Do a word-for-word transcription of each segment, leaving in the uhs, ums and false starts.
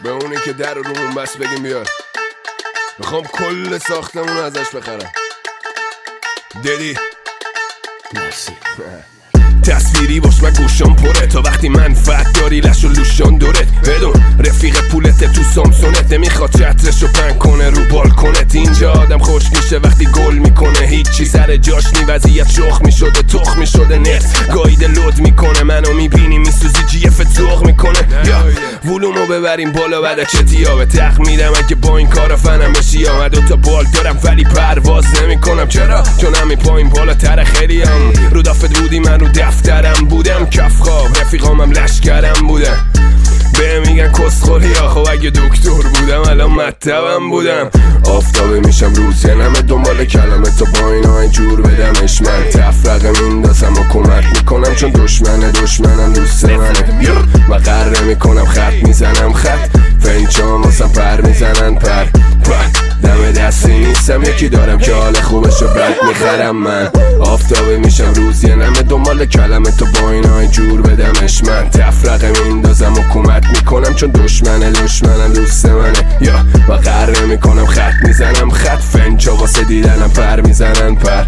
به اونی که در رو رومون بس بگیم بیار. میخوام کل ساختمون ازش بخرم. دیدی؟ مرسی. تصویری باش و گوشم پره تا وقتی منفعت داری لش و لوشان دورت بدون رفیق پولت تو سامسونت نمیخواد چترشو پنگ کنه رو بالکنت. اینجا آدم خوش میشه وقتی گل میکنه هیچی سر جاش نی وضعیت شخ میشده تخ میشده نت گایده لود میکنه منو میبینی میسوزی جیف زوغ میکنه یا ولومو ببریم بالا بعد چتیا به تق میدم اگه با این کارا فنم بشی یا دوتا بال دارم ولی پرواز نمیکنم چرا چون همین پایین بالا تر خیلیم رو دافت بودی من رو دفترم بودم کف خواب رفیقامم لشکرم بودم به میگن کسخوری ها خب اگه دکتر بودم الان مطبم بودم آفتابه میشم روز نمه دنبال کلمه تا با اینا اینجور بدمش من تفرقه میندازم و کمک میکنم چون دشمنه دشمنم دوست منه و قره میکنم خط میزنم خط فنچام واسم پر میزنن پر دم دستی نیستم یکی دارم که حال خوبشو بد میخرم من آفتابه میشم روز نمه دنبال کلمه تا با اینا اینجور بدمش من تفرقه میندازم و کمک میکنم چون دشمنه دشمنم دوست منه یا و قره میکنم خط میزنم خط فنچا واسه دیدنم پر میزنن پر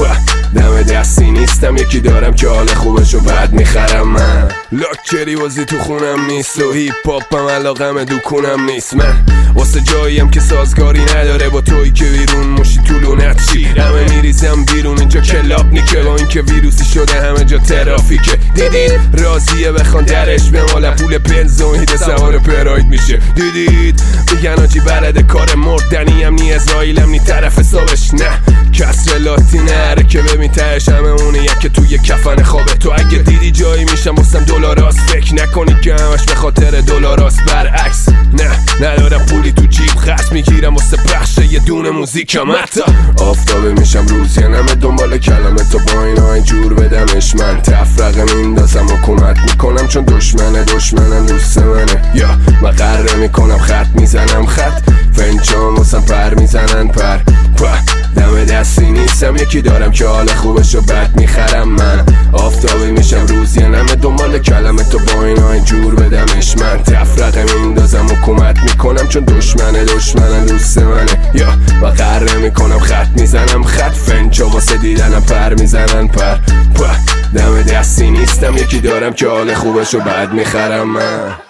دم دستی نیستم یکی دارم که حال خوبشو بد میخرم من لاکچری بازی تو خونم نیست و هیپ هاپم علاقم دکونم نیست من واسه جاییم که سازگاری نداره با توی که بیرون موشی طولونت چی همه میریزم بیرون اینجا کلاب نیکه با این که ویروسی شده همه جا ترافیکه دیدید راضیه بخوان درش بمالم پول بنز و هیده سوار پراید میشه دیدید میگن آجی بلده کار مردنی هم نی اسرائیلم نی طرف حسابش نه کسر لاتینه هره که ببین تهش همه اونه یکی توی کفن خوابه تو اگه دیدی جایی میشم واسم دلاراست فکر نکنی که همش به خاطر دلاراست برعکس نه ندارم پولی تو جیب خرج میگیرم واسه بخشه یه دونه موزیکم حتی آفتابه میشم روزی نمه دنبال کلمه تا با اینا اینجور بدمش من تفرقه میندازم و کمک میکنم چون دشمنه دشمنم دوست منه یا و قره میکنم خط میزنم خط فنچام واسم پر میزنن پر دم دستی نیستم یکی دارم که حال خوبشو بد میخرم من آفتابه میشم روزی نمه دنبال کلمه تا با اینا اینجور بدمش من تفرقه میندازم و کمک میکنم چون دشمنه دشمنم دوست منه یا و قره میکنم خط میزنم خط فنچا واسه دیدنم پر میزنن پر دم دستی نیستم یکی دارم که حال خوبشو بد میخرم من